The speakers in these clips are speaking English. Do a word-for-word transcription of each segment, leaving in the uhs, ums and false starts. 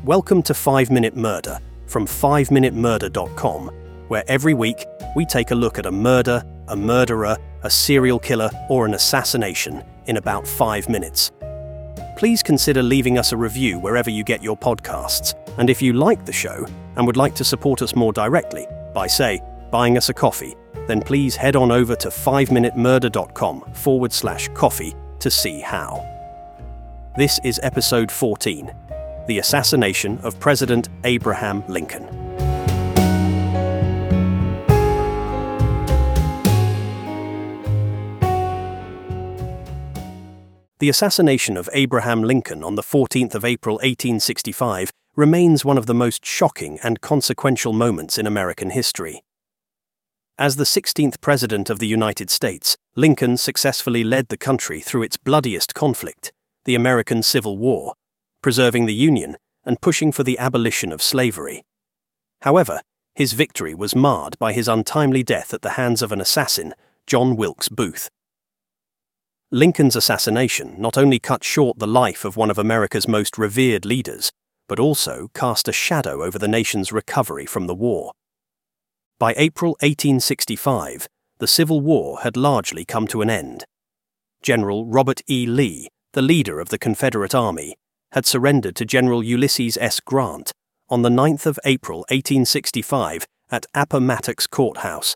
Welcome to five minute Murder from five minute murder dot com, where every week we take a look at a murder, a murderer, a serial killer, or an assassination in about five minutes. Please consider leaving us a review wherever you get your podcasts, and if you like the show and would like to support us more directly by, say, buying us a coffee, then please head on over to five minute murder dot com forward slash coffee to see how. This is episode fourteen, The Assassination of President Abraham Lincoln. The assassination of Abraham Lincoln on the fourteenth of April eighteen sixty-five remains one of the most shocking and consequential moments in American history. As the sixteenth President of the United States, Lincoln successfully led the country through its bloodiest conflict, the American Civil War, preserving the Union and pushing for the abolition of slavery. However, his victory was marred by his untimely death at the hands of an assassin, John Wilkes Booth. Lincoln's assassination not only cut short the life of one of America's most revered leaders, but also cast a shadow over the nation's recovery from the war. By April eighteen sixty-five, the Civil War had largely come to an end. General Robert E. Lee, the leader of the Confederate Army, had surrendered to General Ulysses S. Grant on the ninth of April eighteen sixty-five at Appomattox Courthouse.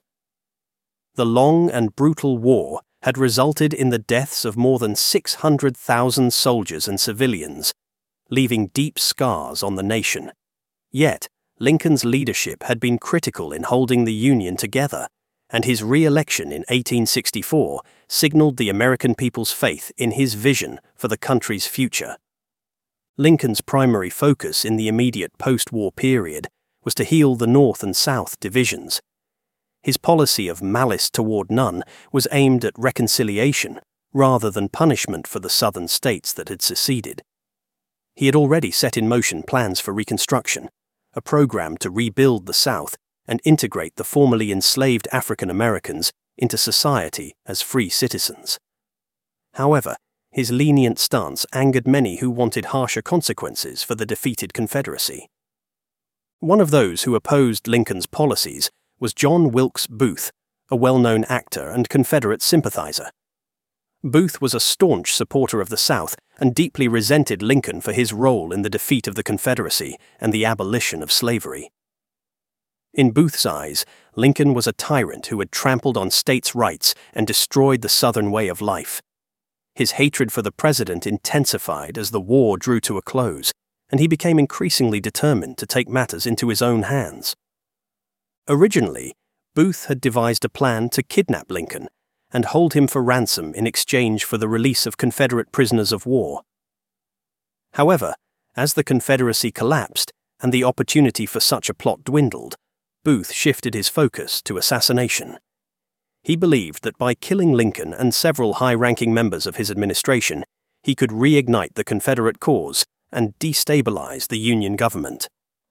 The long and brutal war had resulted in the deaths of more than six hundred thousand soldiers and civilians, leaving deep scars on the nation. Yet, Lincoln's leadership had been critical in holding the Union together, and his re-election in eighteen sixty-four signaled the American people's faith in his vision for the country's future. Lincoln's primary focus in the immediate post-war period was to heal the North and South divisions. His policy of malice toward none was aimed at reconciliation rather than punishment for the southern states that had seceded. He had already set in motion plans for Reconstruction, a program to rebuild the South and integrate the formerly enslaved African Americans into society as free citizens. However, his lenient stance angered many who wanted harsher consequences for the defeated Confederacy. One of those who opposed Lincoln's policies was John Wilkes Booth, a well-known actor and Confederate sympathizer. Booth was a staunch supporter of the South and deeply resented Lincoln for his role in the defeat of the Confederacy and the abolition of slavery. In Booth's eyes, Lincoln was a tyrant who had trampled on states' rights and destroyed the Southern way of life. His hatred for the president intensified as the war drew to a close, and he became increasingly determined to take matters into his own hands. Originally, Booth had devised a plan to kidnap Lincoln and hold him for ransom in exchange for the release of Confederate prisoners of war. However, as the Confederacy collapsed and the opportunity for such a plot dwindled, Booth shifted his focus to assassination. He believed that by killing Lincoln and several high-ranking members of his administration, he could reignite the Confederate cause and destabilize the Union government.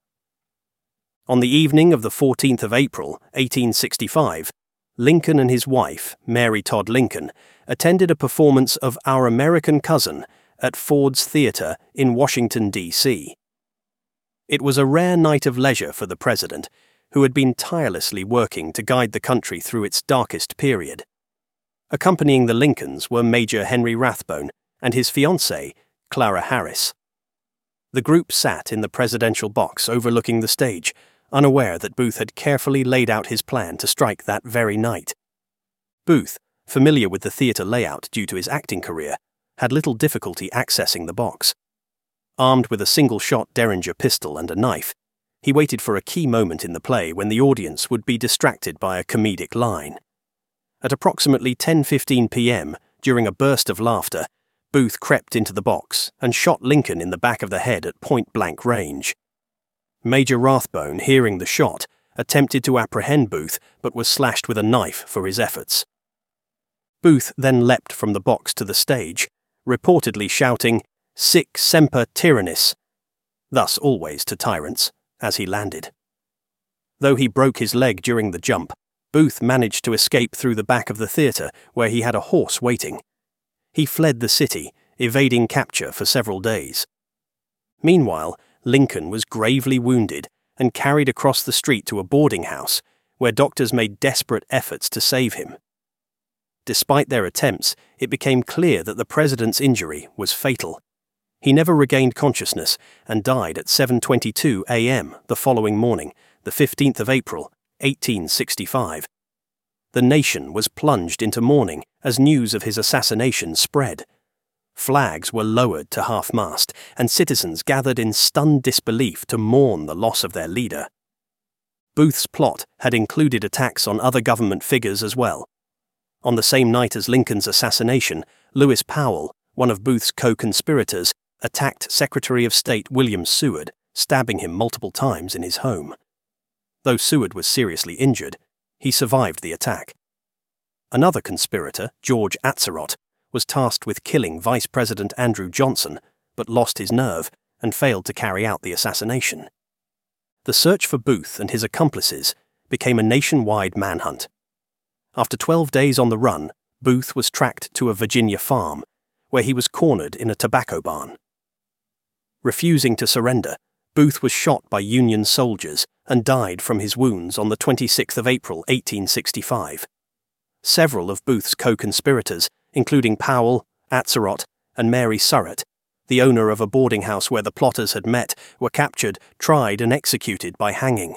On the evening of the fourteenth of April, eighteen sixty-five, Lincoln and his wife, Mary Todd Lincoln, attended a performance of Our American Cousin at Ford's Theater in Washington, D C It was a rare night of leisure for the president, who had been tirelessly working to guide the country through its darkest period. Accompanying the Lincolns were Major Henry Rathbone and his fiancée, Clara Harris. The group sat in the presidential box overlooking the stage, unaware that Booth had carefully laid out his plan to strike that very night. Booth, familiar with the theater layout due to his acting career, had little difficulty accessing the box. Armed with a single-shot Derringer pistol and a knife, he waited for a key moment in the play when the audience would be distracted by a comedic line. At approximately ten fifteen p.m., during a burst of laughter, Booth crept into the box and shot Lincoln in the back of the head at point-blank range. Major Rathbone, hearing the shot, attempted to apprehend Booth but was slashed with a knife for his efforts. Booth then leapt from the box to the stage, reportedly shouting, "Sic semper tyrannis," thus always to tyrants, as he landed. Though he broke his leg during the jump, Booth managed to escape through the back of the theatre where he had a horse waiting. He fled the city, evading capture for several days. Meanwhile, Lincoln was gravely wounded and carried across the street to a boarding house, where doctors made desperate efforts to save him. Despite their attempts, it became clear that the president's injury was fatal. He never regained consciousness and died at seven twenty-two a m the following morning, the fifteenth of April, eighteen sixty-five. The nation was plunged into mourning as news of his assassination spread. Flags were lowered to half-mast, and citizens gathered in stunned disbelief to mourn the loss of their leader. Booth's plot had included attacks on other government figures as well. On the same night as Lincoln's assassination, Lewis Powell, one of Booth's co-conspirators, attacked Secretary of State William Seward, stabbing him multiple times in his home. Though Seward was seriously injured, he survived the attack. Another conspirator, George Atzerodt, was tasked with killing Vice President Andrew Johnson, but lost his nerve and failed to carry out the assassination. The search for Booth and his accomplices became a nationwide manhunt. After twelve days on the run, Booth was tracked to a Virginia farm, where he was cornered in a tobacco barn. Refusing to surrender, Booth was shot by Union soldiers and died from his wounds on the twenty-sixth of April, eighteen sixty-five. Several of Booth's co-conspirators, including Powell, Atzerodt, and Mary Surratt, the owner of a boarding house where the plotters had met, were captured, tried, and executed by hanging.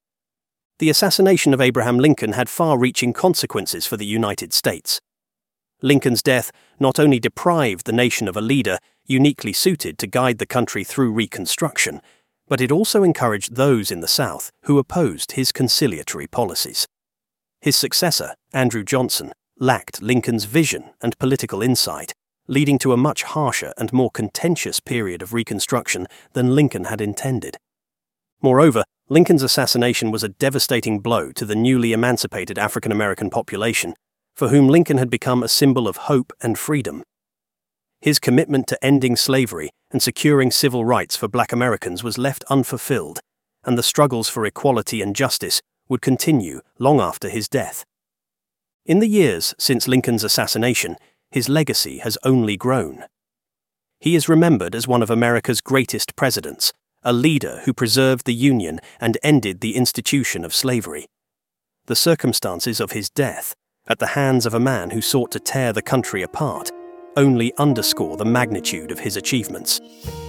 The assassination of Abraham Lincoln had far-reaching consequences for the United States. Lincoln's death not only deprived the nation of a leader uniquely suited to guide the country through Reconstruction, but it also encouraged those in the South who opposed his conciliatory policies. His successor, Andrew Johnson, lacked Lincoln's vision and political insight, leading to a much harsher and more contentious period of Reconstruction than Lincoln had intended. Moreover, Lincoln's assassination was a devastating blow to the newly emancipated African American population, for whom Lincoln had become a symbol of hope and freedom. His commitment to ending slavery and securing civil rights for Black Americans was left unfulfilled, and the struggles for equality and justice would continue long after his death. In the years since Lincoln's assassination, his legacy has only grown. He is remembered as one of America's greatest presidents, a leader who preserved the Union and ended the institution of slavery. The circumstances of his death, at the hands of a man who sought to tear the country apart, only underscore the magnitude of his achievements.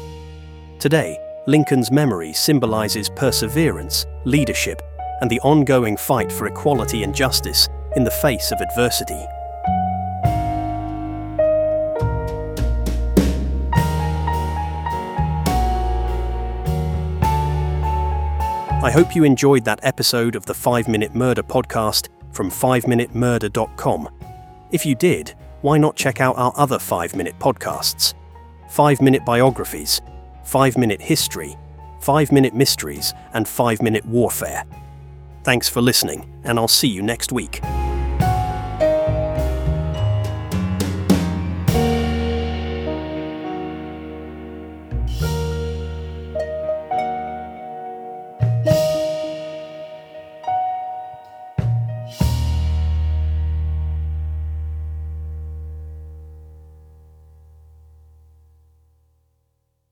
Today, Lincoln's memory symbolizes perseverance, leadership, and the ongoing fight for equality and justice in the face of adversity. I hope you enjoyed that episode of the five minute Murder podcast from five minute murder dot com. If you did, why not check out our other five minute podcasts? five minute Biographies, five minute History, five minute Mysteries, and five minute Warfare. Thanks for listening, and I'll see you next week.